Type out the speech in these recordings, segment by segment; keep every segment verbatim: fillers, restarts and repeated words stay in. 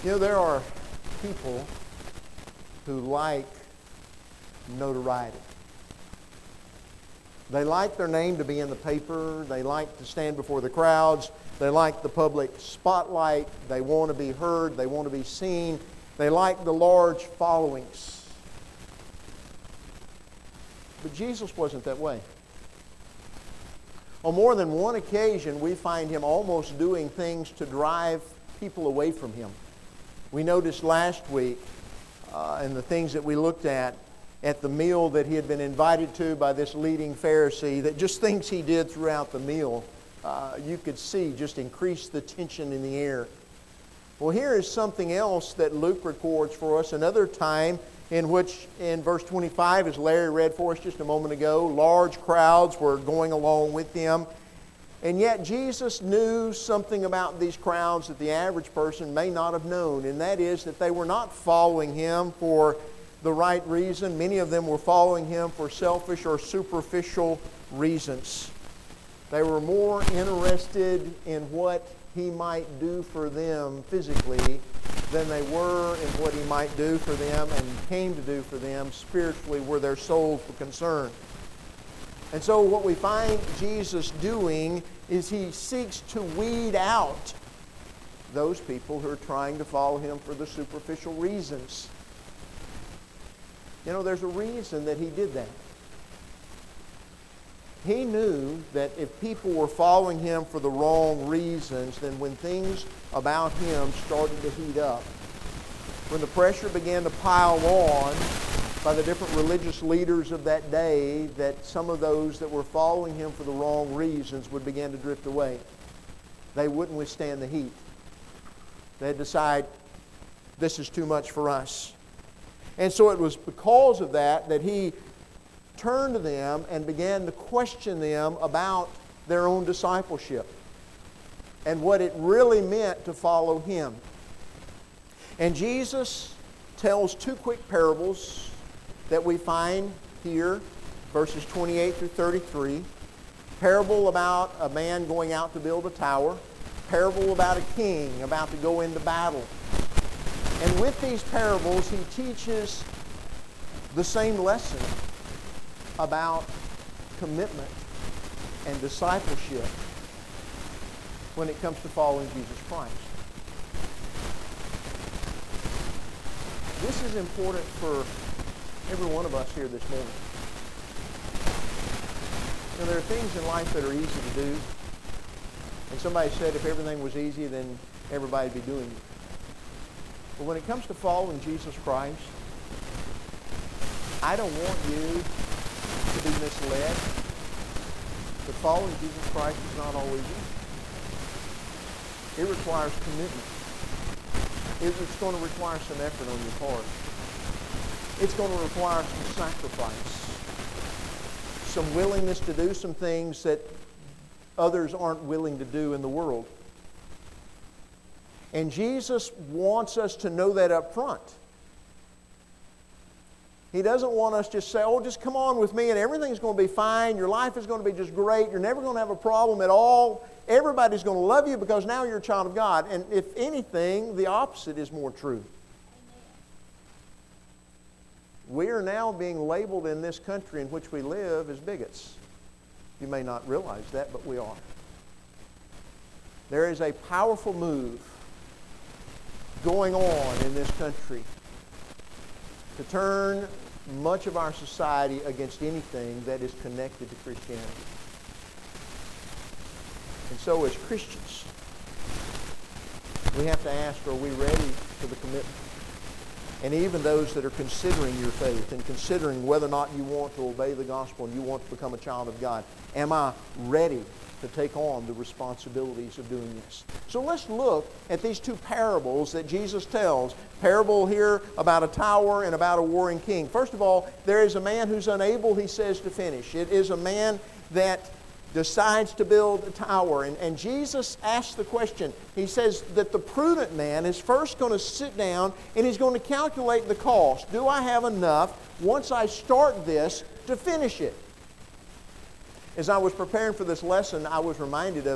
You know, there are people who like notoriety. They like their name to be in the paper. They like to stand before the crowds. They like the public spotlight. They want to be heard. They want to be seen. They like the large followings. But Jesus wasn't that way. On more than one occasion, we find Him almost doing things to drive people away from Him. We noticed last week, uh, in the things that we looked at, at the meal that He had been invited to by this leading Pharisee, that just things He did throughout the meal, uh, you could see just increased the tension in the air. Well, here is something else that Luke records for us, another time in which, in verse twenty-five, as Larry read for us just a moment ago, large crowds were going along with Him. And yet Jesus knew something about these crowds that the average person may not have known, and that is that they were not following Him for the right reason. Many of them were following Him for selfish or superficial reasons. They were more interested in what He might do for them physically than they were in what He might do for them and came to do for them spiritually, where their souls were concerned. And so what we find Jesus doing is He seeks to weed out those people who are trying to follow Him for the superficial reasons. You know, there's a reason that He did that. He knew that if people were following Him for the wrong reasons, then when things about Him started to heat up, when the pressure began to pile on by the different religious leaders of that day, that some of those that were following Him for the wrong reasons would begin to drift away. They wouldn't withstand the heat. They'd decide, this is too much for us. And so it was because of that that He turned to them and began to question them about their own discipleship and what it really meant to follow Him. And Jesus tells two quick parables that we find here, verses twenty-eight through thirty-three. Parable about a man going out to build a tower. Parable about a king about to go into battle. And with these parables, He teaches the same lesson about commitment and discipleship when it comes to following Jesus Christ. This is important for every one of us here this morning. You know, there are things in life that are easy to do. And somebody said if everything was easy, then everybody would be doing it. But when it comes to following Jesus Christ, I don't want you to be misled. But following Jesus Christ is not always easy. It requires commitment. It's going to require some effort on your part. It's going to require some sacrifice. Some willingness to do some things that others aren't willing to do in the world. And Jesus wants us to know that up front. He doesn't want us to just say, oh, just come on with me and everything's going to be fine. Your life is going to be just great. You're never going to have a problem at all. Everybody's going to love you because now you're a child of God. And if anything, the opposite is more true. We are now being labeled in this country in which we live as bigots. You may not realize that, but we are. There is a powerful move going on in this country to turn much of our society against anything that is connected to Christianity. And so as Christians, we have to ask, are we ready for the commitment? And even those that are considering your faith and considering whether or not you want to obey the gospel and you want to become a child of God, am I ready to take on the responsibilities of doing this? So let's look at these two parables that Jesus tells. Parable here about a tower and about a warring king. First of all, there is a man who's unable, he says, to finish. It is a man that decides to build a tower. And, and Jesus asks the question. He says that the prudent man is first going to sit down and he's going to calculate the cost. Do I have enough once I start this to finish it? As I was preparing for this lesson, I was reminded of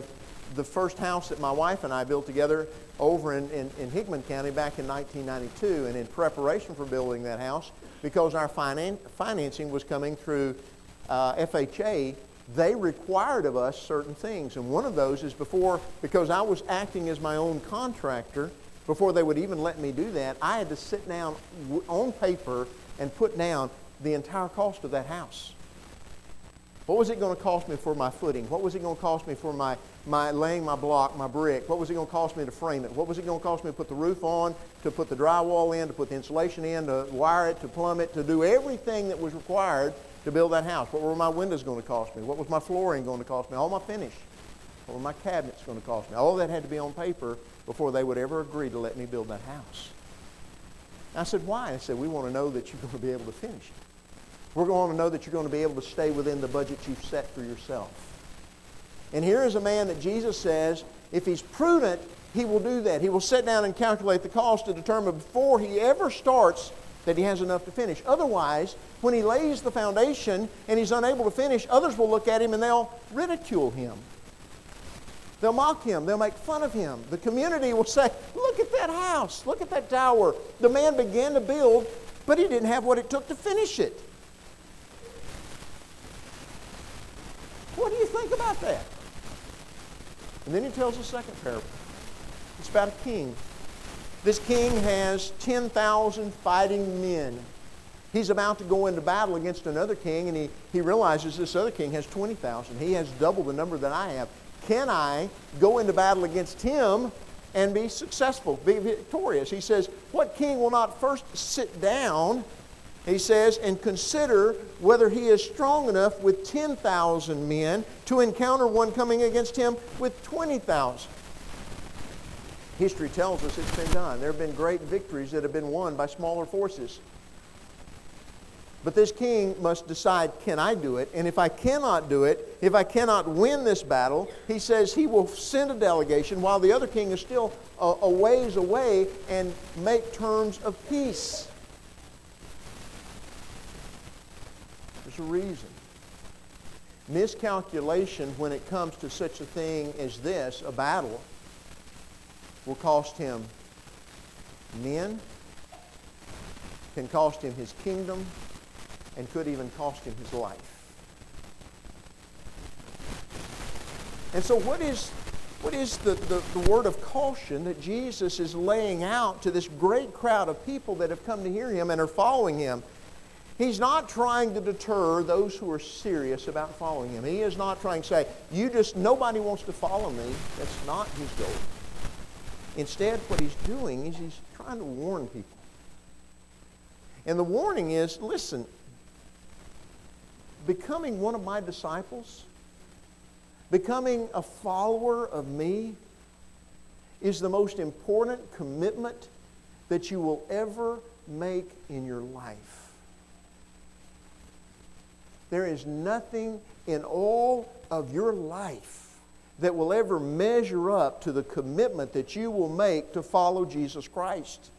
the first house that my wife and I built together over in, in, in Hickman County back in nineteen ninety-two. And in preparation for building that house, because our finan- financing was coming through uh, F H A, they required of us certain things. And one of those is before, because I was acting as my own contractor, before they would even let me do that, I had to sit down w- on paper and put down the entire cost of that house. What was it going to cost me for my footing? What was it going to cost me for my, my laying my block, my brick? What was it going to cost me to frame it? What was it going to cost me to put the roof on, to put the drywall in, to put the insulation in, to wire it, to plumb it, to do everything that was required to build that house? What were my windows going to cost me? What was my flooring going to cost me? All my finish. What were my cabinets going to cost me? All of that had to be on paper before they would ever agree to let me build that house. I said, why? I said, we want to know that you're going to be able to finish it. We're going to know that you're going to be able to stay within the budget you've set for yourself. And here is a man that Jesus says, if he's prudent, he will do that. He will sit down and calculate the cost to determine before he ever starts that he has enough to finish. Otherwise, when he lays the foundation and he's unable to finish, others will look at him and they'll ridicule him. They'll mock him. They'll make fun of him. The community will say, look at that house. Look at that tower. The man began to build, but he didn't have what it took to finish it. What do you think about that? And then he tells a second parable. It's about a king. This king has ten thousand fighting men. He's about to go into battle against another king, and he, he realizes this other king has twenty thousand. He has double the number that I have. Can I go into battle against him and be successful, be victorious? He says, what king will not first sit down, he says, and consider whether he is strong enough with ten thousand men to encounter one coming against him with twenty thousand? History tells us it's been done. There have been great victories that have been won by smaller forces. But this king must decide, can I do it? And if I cannot do it, if I cannot win this battle, he says he will send a delegation while the other king is still a, a ways away and make terms of peace. There's a reason. Miscalculation when it comes to such a thing as this, a battle, will cost him men, can cost him his kingdom, and could even cost him his life. And so what is, what is the, the, the word of caution that Jesus is laying out to this great crowd of people that have come to hear him and are following him? He's not trying to deter those who are serious about following him. He is not trying to say, you just, nobody wants to follow me. That's not his goal. Instead, what he's doing is he's trying to warn people. And the warning is, listen, becoming one of my disciples, becoming a follower of me, is the most important commitment that you will ever make in your life. There is nothing in all of your life that will ever measure up to the commitment that you will make to follow Jesus Christ.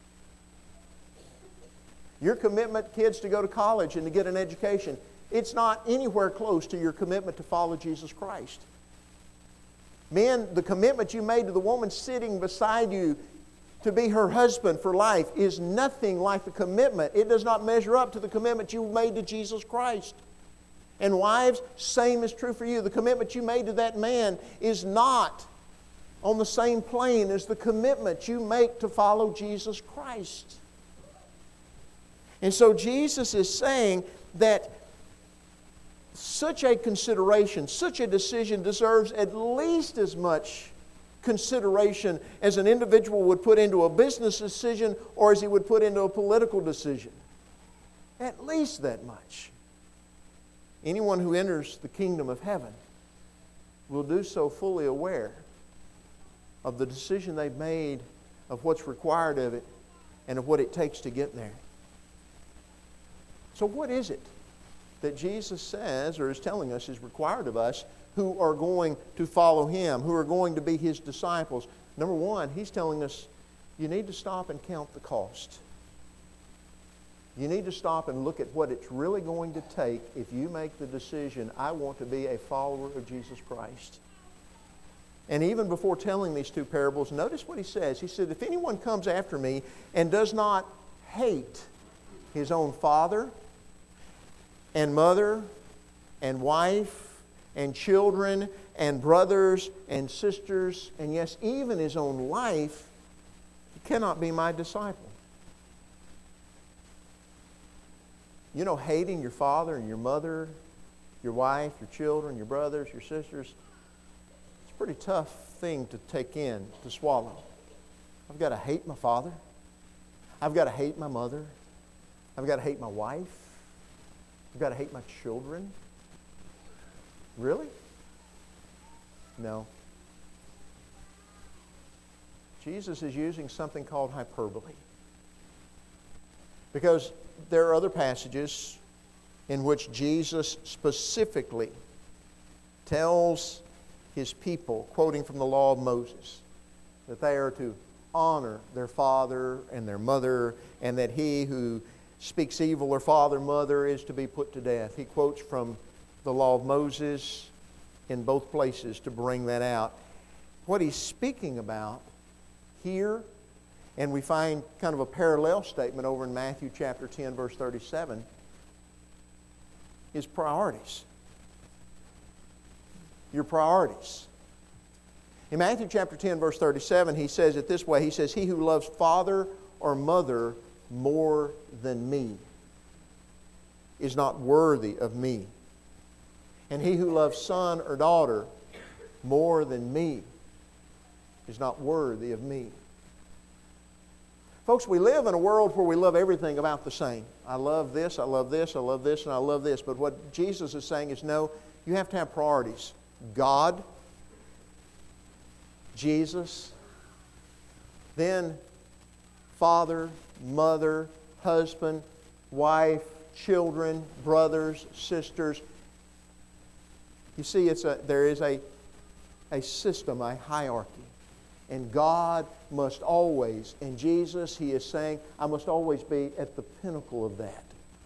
Your commitment, kids, to go to college and to get an education, it's not anywhere close to your commitment to follow Jesus Christ. Men, the commitment you made to the woman sitting beside you to be her husband for life is nothing like the commitment. It does not measure up to the commitment you made to Jesus Christ. And wives, same is true for you. The commitment you made to that man is not on the same plane as the commitment you make to follow Jesus Christ. And so Jesus is saying that such a consideration, such a decision deserves at least as much consideration as an individual would put into a business decision or as he would put into a political decision. At least that much. Anyone who enters the kingdom of heaven will do so fully aware of the decision they've made, of what's required of it, and of what it takes to get there. So what is it that Jesus says or is telling us is required of us who are going to follow Him, who are going to be His disciples? Number one, He's telling us you need to stop and count the cost. You need to stop and look at what it's really going to take if you make the decision, I want to be a follower of Jesus Christ. And even before telling these two parables, notice what he says. He said, if anyone comes after me and does not hate his own father and mother and wife and children and brothers and sisters, and yes, even his own life, he cannot be my disciple. You know, hating your father and your mother, your wife, your children, your brothers, your sisters, it's a pretty tough thing to take in, to swallow. I've got to hate my father. I've got to hate my mother. I've got to hate my wife. I've got to hate my children. Really? No. Jesus is using something called hyperbole. Because there are other passages in which Jesus specifically tells his people, quoting from the law of Moses, that they are to honor their father and their mother, and that he who speaks evil of father, mother is to be put to death. He quotes from the law of Moses in both places to bring that out. What he's speaking about here, and we find kind of a parallel statement over in Matthew chapter ten, verse thirty-seven, is priorities. Your priorities. In Matthew chapter ten, verse thirty-seven, he says it this way. He says, he who loves father or mother more than me is not worthy of me. And he who loves son or daughter more than me is not worthy of me. Folks, we live in a world where we love everything about the same. I love this, I love this, I love this, and I love this. But what Jesus is saying is, no, you have to have priorities. God, Jesus, then father, mother, husband, wife, children, brothers, sisters. You see, it's a, there is a, a system, a hierarchy. And God must always, and Jesus, He is saying, I must always be at the pinnacle of that.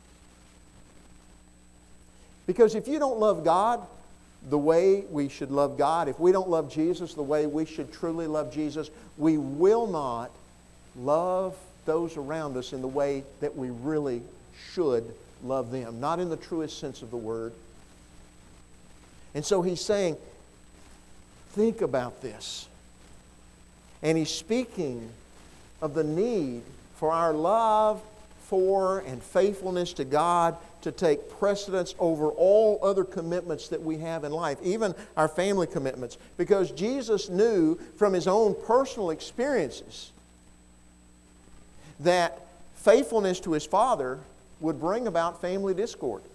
Because if you don't love God the way we should love God, if we don't love Jesus the way we should truly love Jesus, we will not love those around us in the way that we really should love them. Not in the truest sense of the word. And so He's saying, think about this. And He's speaking of the need for our love for and faithfulness to God to take precedence over all other commitments that we have in life, even our family commitments. Because Jesus knew from His own personal experiences that faithfulness to His Father would bring about family discord.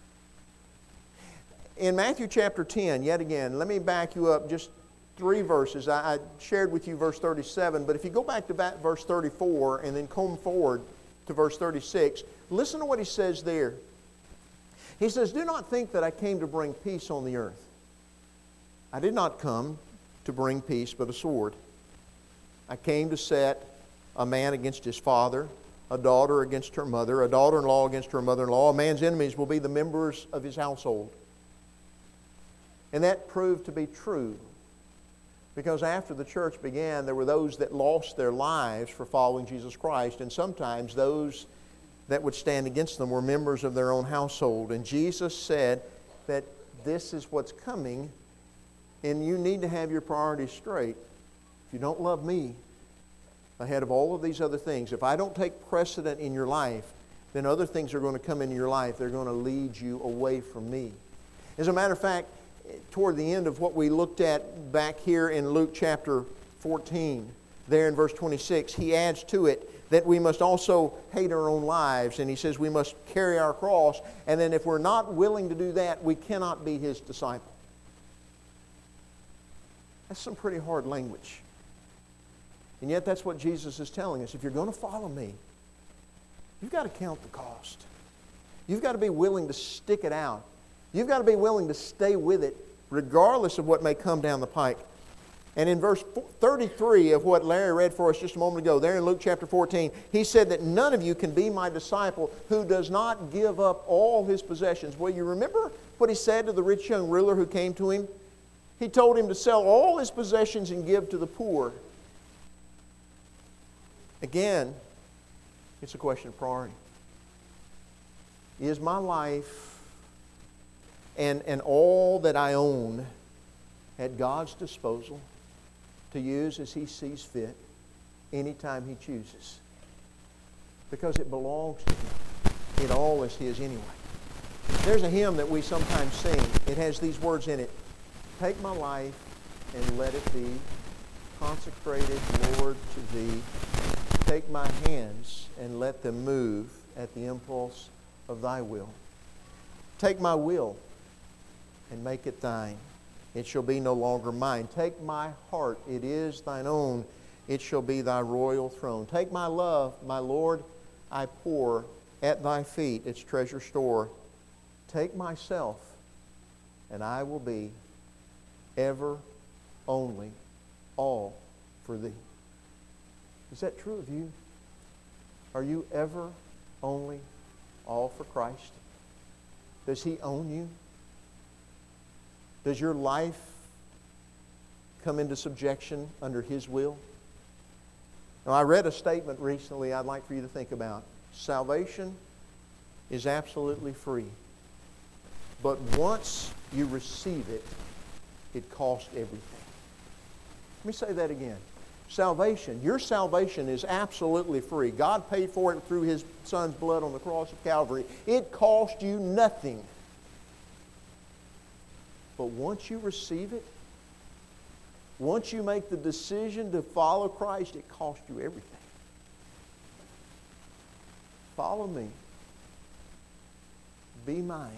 In Matthew chapter ten, yet again, let me back you up just three verses. I, I shared with you verse thirty-seven, but if you go back to back verse thirty-four and then come forward to verse thirty-six, listen to what He says there. He says, do not think that I came to bring peace on the earth. I did not come to bring peace, but a sword. I came to set a man against his father, a daughter against her mother, a daughter-in-law against her mother-in-law. A man's enemies will be the members of his household. And that proved to be true. Because after the church began, there were those that lost their lives for following Jesus Christ. And sometimes those that would stand against them were members of their own household. And Jesus said that this is what's coming, and you need to have your priorities straight. If you don't love me ahead of all of these other things, if I don't take precedent in your life, then other things are going to come into your life. They're going to lead you away from me. As a matter of fact, toward the end of what we looked at back here in Luke chapter fourteen, there in verse twenty-six, He adds to it that we must also hate our own lives. And He says we must carry our cross. And then if we're not willing to do that, we cannot be His disciple. That's some pretty hard language. And yet that's what Jesus is telling us. If you're going to follow me, you've got to count the cost. You've got to be willing to stick it out. You've got to be willing to stay with it regardless of what may come down the pike. And in verse thirty-three of what Larry read for us just a moment ago, there in Luke chapter fourteen, he said that none of you can be my disciple who does not give up all his possessions. Well, you remember what he said to the rich young ruler who came to him? He told him to sell all his possessions and give to the poor. Again, it's a question of priority. Is my life and, and all that I own at God's disposal to use as He sees fit anytime He chooses? Because it belongs to Him. It all is His anyway. There's a hymn that we sometimes sing. It has these words in it. Take my life and let it be consecrated, Lord, to Thee. Take my hands and let them move at the impulse of Thy will. Take my will and make it Thine. It shall be no longer mine. Take my heart, it is Thine own. It shall be Thy royal throne. Take my love, my Lord, I pour at Thy feet its treasure store. Take myself, and I will be ever, only, all for Thee. Is that true of you? Are you ever, only, all for Christ? Does He own you? Does your life come into subjection under His will? Now, I read a statement recently I'd like for you to think about. Salvation is absolutely free. But once you receive it, it costs everything. Let me say that again. Salvation, your salvation is absolutely free. God paid for it through His Son's blood on the cross of Calvary. It cost you nothing. But once you receive it, once you make the decision to follow Christ, it costs you everything. Follow me. Be mine.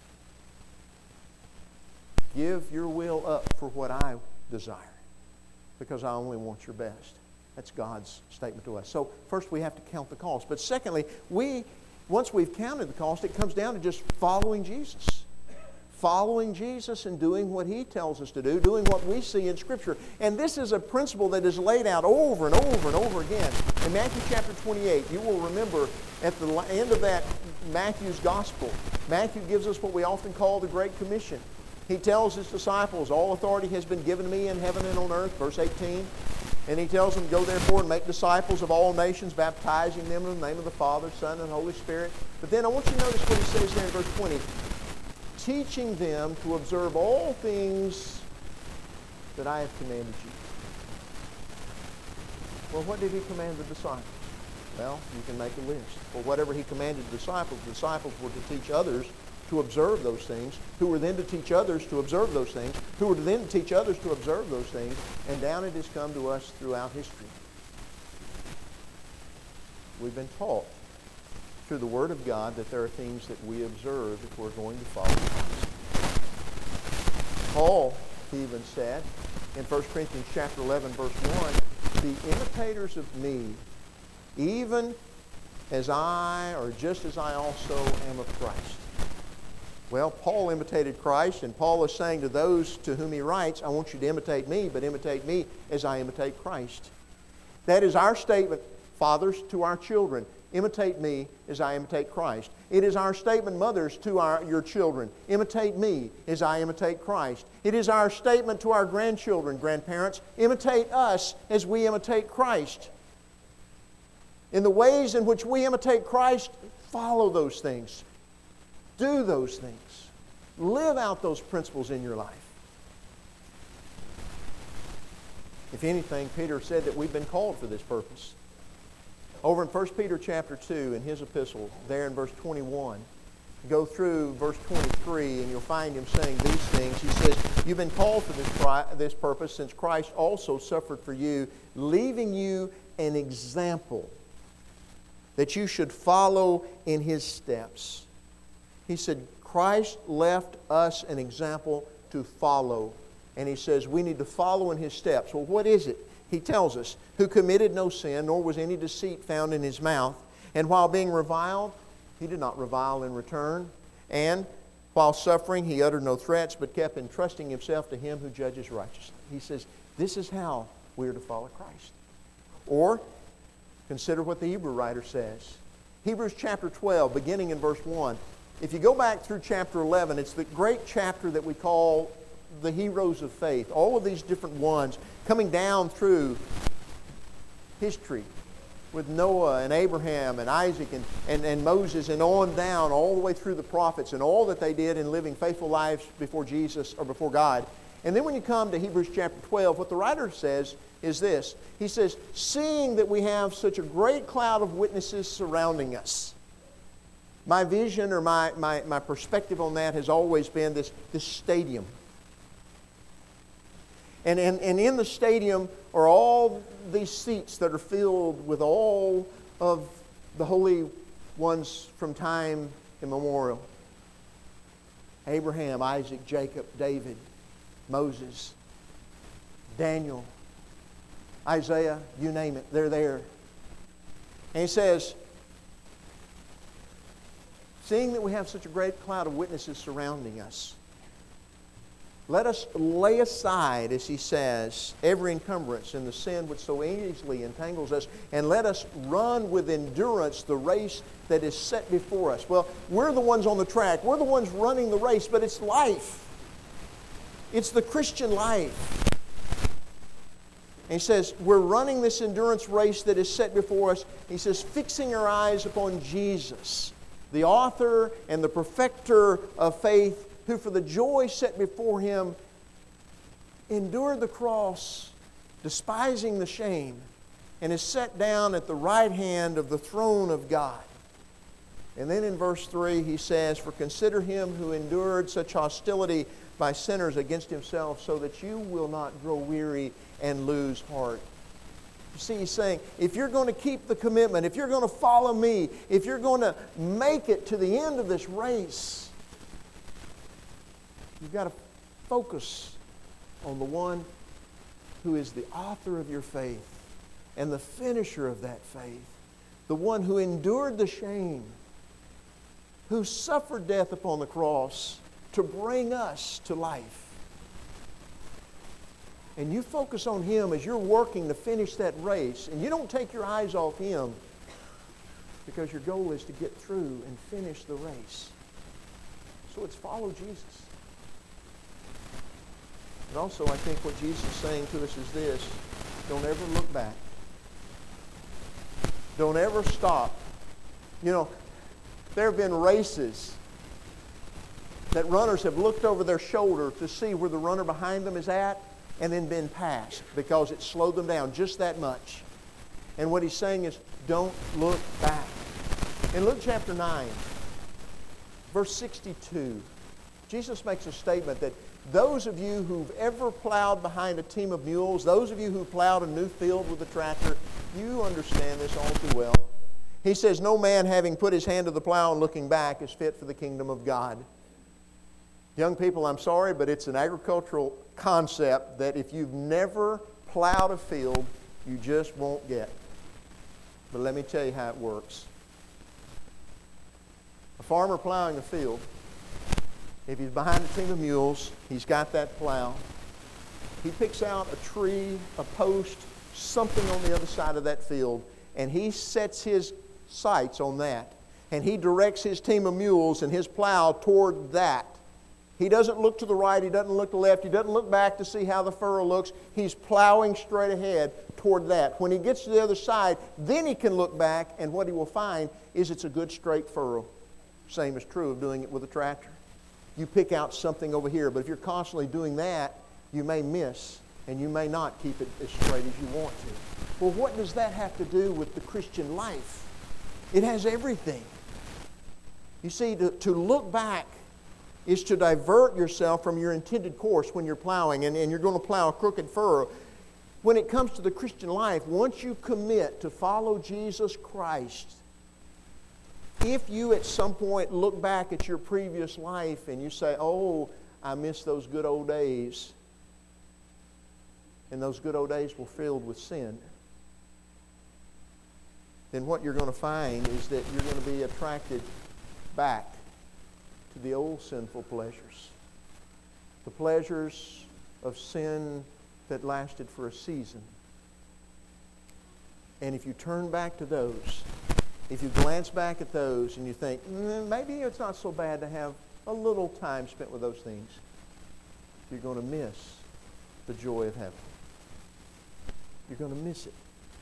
Give your will up for what I desire, because I only want your best. That's God's statement to us. So first we have to count the cost. But secondly, we once we've counted the cost, it comes down to just following Jesus. Following Jesus and doing what He tells us to do, doing what we see in Scripture. And this is a principle that is laid out over and over and over again. In Matthew chapter twenty-eight, you will remember at the end of that Matthew's Gospel, Matthew gives us what we often call the Great Commission. He tells His disciples, all authority has been given to me in heaven and on earth, verse eighteen. And He tells them, go therefore and make disciples of all nations, baptizing them in the name of the Father, Son, and Holy Spirit. But then I want you to notice what He says there in verse twenty. Teaching them to observe all things that I have commanded you. Well, what did He command the disciples? Well, you can make a list. Well, whatever He commanded the disciples, the disciples were to teach others to observe those things, who were then to teach others to observe those things, who were then to teach others to observe those things, and down it has come to us throughout history. We've been taught through the Word of God that there are things that we observe if we're going to follow Christ. Paul even said in First Corinthians chapter eleven, verse one, be imitators of me, even as I, or just as I also am of Christ. Well, Paul imitated Christ, and Paul is saying to those to whom he writes, I want you to imitate me, but imitate me as I imitate Christ. That is our statement, fathers, to our children. Imitate me as I imitate Christ. It is our statement, mothers, to our, your children. Imitate me as I imitate Christ. It is our statement to our grandchildren, grandparents. Imitate us as we imitate Christ. In the ways in which we imitate Christ, follow those things. Do those things. Live out those principles in your life. If anything, Peter said that we've been called for this purpose. Over in First Peter chapter two, in his epistle, there in verse twenty-one, go through verse twenty-three, and you'll find him saying these things. He says, you've been called for this, this purpose, since Christ also suffered for you, leaving you an example that you should follow in His steps. He said, Christ left us an example to follow. And He says we need to follow in His steps. Well, what is it? He tells us, who committed no sin, nor was any deceit found in His mouth. And while being reviled, He did not revile in return. And while suffering, He uttered no threats, but kept entrusting Himself to Him who judges righteously. He says, this is how we are to follow Christ. Or, consider what the Hebrew writer says. Hebrews chapter twelve, beginning in verse one. If you go back through chapter eleven, it's the great chapter that we call the heroes of faith, all of these different ones coming down through history with Noah and Abraham and Isaac and, and, and Moses and on down all the way through the prophets and all that they did in living faithful lives before Jesus or before God. And then when you come to Hebrews chapter twelve, what the writer says is this. He says, seeing that we have such a great cloud of witnesses surrounding us. My vision or my, my, my perspective on that has always been this, this stadium. And, and, and in the stadium are all these seats that are filled with all of the holy ones from time immemorial. Abraham, Isaac, Jacob, David, Moses, Daniel, Isaiah, you name it, they're there. And he says, seeing that we have such a great cloud of witnesses surrounding us, let us lay aside, as he says, every encumbrance and the sin which so easily entangles us, and let us run with endurance the race that is set before us. Well, we're the ones on the track. We're the ones running the race, but it's life. It's the Christian life. And he says, we're running this endurance race that is set before us. He says, fixing our eyes upon Jesus, the author and the perfecter of faith, who for the joy set before him endured the cross, despising the shame, and is set down at the right hand of the throne of God. And then in verse three he says, for consider him who endured such hostility by sinners against himself, so that you will not grow weary and lose heart. You see, he's saying, if you're going to keep the commitment, if you're going to follow me, if you're going to make it to the end of this race, you've got to focus on the one who is the author of your faith and the finisher of that faith, the one who endured the shame, who suffered death upon the cross to bring us to life. And you focus on him as you're working to finish that race, and you don't take your eyes off him, because your goal is to get through and finish the race. So it's follow Jesus. And also, I think what Jesus is saying to us is this: don't ever look back. Don't ever stop. You know, there have been races that runners have looked over their shoulder to see where the runner behind them is at, and then been passed because it slowed them down just that much. And what he's saying is, don't look back. In Luke chapter nine, verse sixty-two, Jesus makes a statement that those of you who've ever plowed behind a team of mules, those of you who plowed a new field with a tractor, you understand this all too well. He says, no man having put his hand to the plow and looking back is fit for the kingdom of God. Young people, I'm sorry, but it's an agricultural concept that if you've never plowed a field, you just won't get. But let me tell you how it works. A farmer plowing a field, if he's behind a team of mules, he's got that plow. He picks out a tree, a post, something on the other side of that field, and he sets his sights on that. And he directs his team of mules and his plow toward that. He doesn't look to the right, he doesn't look to the left, he doesn't look back to see how the furrow looks. He's plowing straight ahead toward that. When he gets to the other side, then he can look back, and what he will find is it's a good straight furrow. Same is true of doing it with a tractor. You pick out something over here, but if you're constantly doing that, you may miss, and you may not keep it as straight as you want to. Well, what does that have to do with the Christian life? It has everything. You see, to, to look back is to divert yourself from your intended course when you're plowing, and, and you're going to plow a crooked furrow. When it comes to the Christian life, once you commit to follow Jesus Christ, if you at some point look back at your previous life and you say, oh, I miss those good old days, and those good old days were filled with sin, then what you're going to find is that you're going to be attracted back to the old sinful pleasures. The pleasures of sin that lasted for a season. And if you turn back to those, if you glance back at those and you think, mm, maybe it's not so bad to have a little time spent with those things, you're going to miss the joy of heaven. You're going to miss it.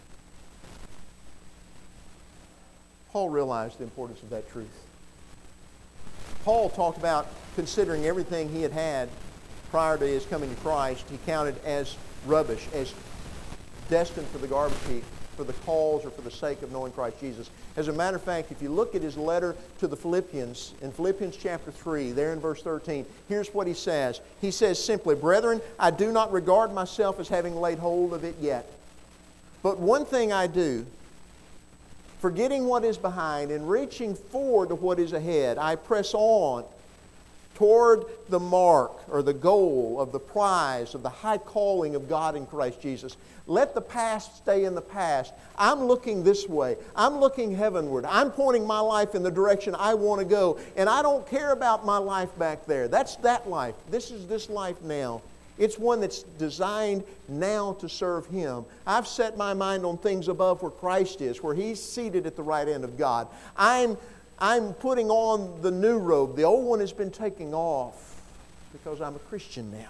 Paul realized the importance of that truth. Paul talked about considering everything he had had prior to his coming to Christ, he counted as rubbish, as destined for the garbage heap, for the cause or for the sake of knowing Christ Jesus. As a matter of fact, if you look at his letter to the Philippians, in Philippians chapter three, there in verse thirteen, here's what he says. He says simply, "Brethren, I do not regard myself as having laid hold of it yet. But one thing I do, forgetting what is behind and reaching forward to what is ahead, I press on toward the mark or the goal of the prize of the high calling of God in Christ Jesus." Let the past stay in the past. I'm looking this way. I'm looking heavenward. I'm pointing my life in the direction I want to go. And I don't care about my life back there. That's that life. This is this life now. It's one that's designed now to serve Him. I've set my mind on things above where Christ is, where He's seated at the right hand of God. I'm I'm putting on the new robe. The old one has been taken off because I'm a Christian now.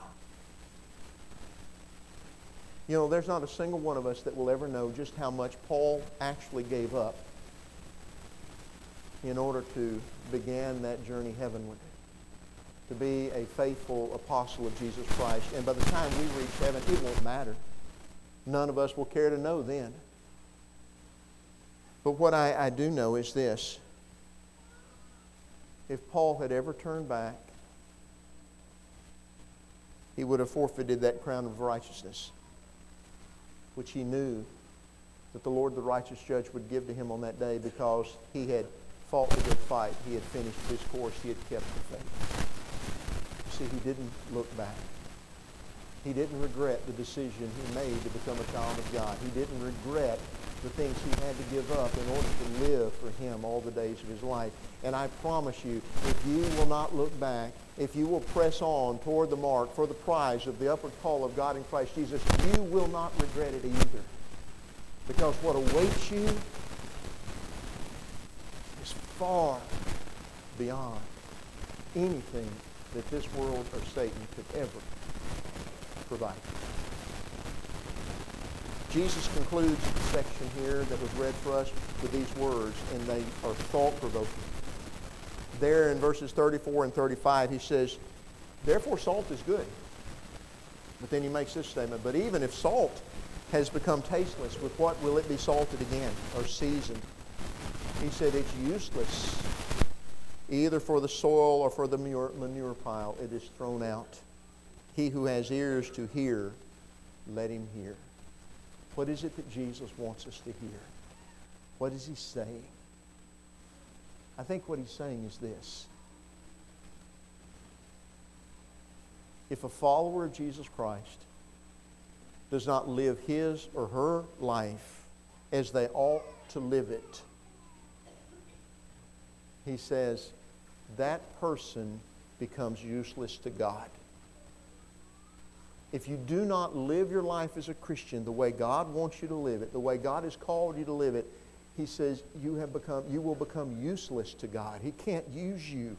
You know, there's not a single one of us that will ever know just how much Paul actually gave up in order to begin that journey heavenward, to be a faithful apostle of Jesus Christ. And by the time we reach heaven, it won't matter. None of us will care to know then. But what I, I do know is this. If Paul had ever turned back, he would have forfeited that crown of righteousness, which he knew that the Lord, the righteous judge, would give to him on that day because he had fought the good fight. He had finished his course. He had kept the faith. You see, he didn't look back. He didn't regret the decision he made to become a child of God. He didn't regret the things he had to give up in order to live for Him all the days of his life. And I promise you, if you will not look back, if you will press on toward the mark for the prize of the upward call of God in Christ Jesus, you will not regret it either. Because what awaits you is far beyond anything that this world or Satan could ever provide. Jesus concludes the section here that was read for us with these words, and they are thought-provoking. There in verses thirty-four and thirty-five, he says, "Therefore salt is good." But then he makes this statement, "But even if salt has become tasteless, with what will it be salted again or seasoned?" He said it's useless. Either for the soil or for the manure pile, it is thrown out. He who has ears to hear, let him hear. What is it that Jesus wants us to hear? What is He saying? I think what He's saying is this. If a follower of Jesus Christ does not live his or her life as they ought to live it, He says that person becomes useless to God. If you do not live your life as a Christian the way God wants you to live it, the way God has called you to live it, He says you have become, you will become useless to God. He can't use you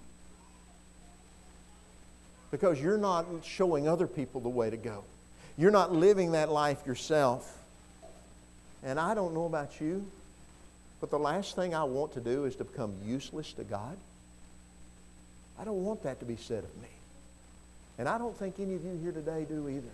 because you're not showing other people the way to go. You're not living that life yourself. And I don't know about you, but the last thing I want to do is to become useless to God. I don't want that to be said of me. And I don't think any of you here today do either.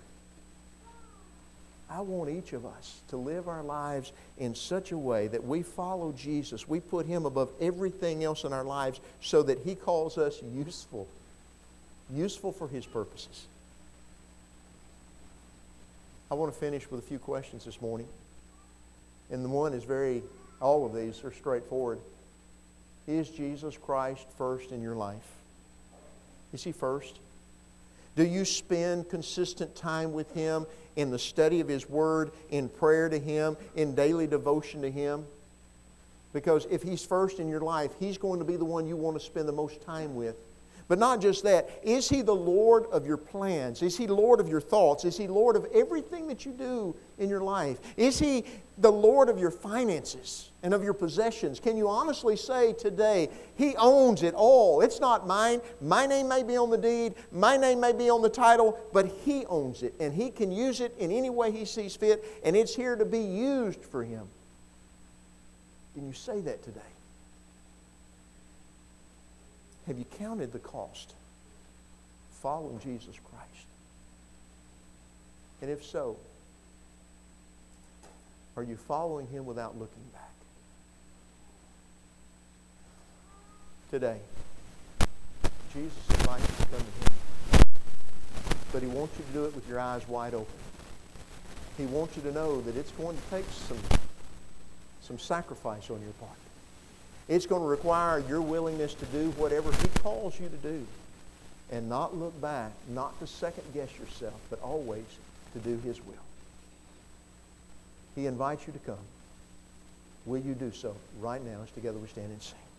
I want each of us to live our lives in such a way that we follow Jesus. We put Him above everything else in our lives so that He calls us useful. Useful for His purposes. I want to finish with a few questions this morning. And the one is very, all of these are straightforward. Is Jesus Christ first in your life? Is He first? Do you spend consistent time with Him in the study of His Word, in prayer to Him, in daily devotion to Him? Because if He's first in your life, He's going to be the one you want to spend the most time with. But not just that. Is He the Lord of your plans? Is He Lord of your thoughts? Is He Lord of everything that you do in your life? Is He the Lord of your finances and of your possessions? Can you honestly say today, He owns it all? It's not mine. My name may be on the deed. My name may be on the title. But He owns it. And He can use it in any way He sees fit. And it's here to be used for Him. Can you say that today? Have you counted the cost following Jesus Christ? And if so, are you following Him without looking back? Today, Jesus invites you to come to Him. But He wants you to do it with your eyes wide open. He wants you to know that it's going to take some, some sacrifice on your part. It's going to require your willingness to do whatever He calls you to do and not look back, not to second guess yourself, but always to do His will. He invites you to come. Will you do so right now as together we stand and sing?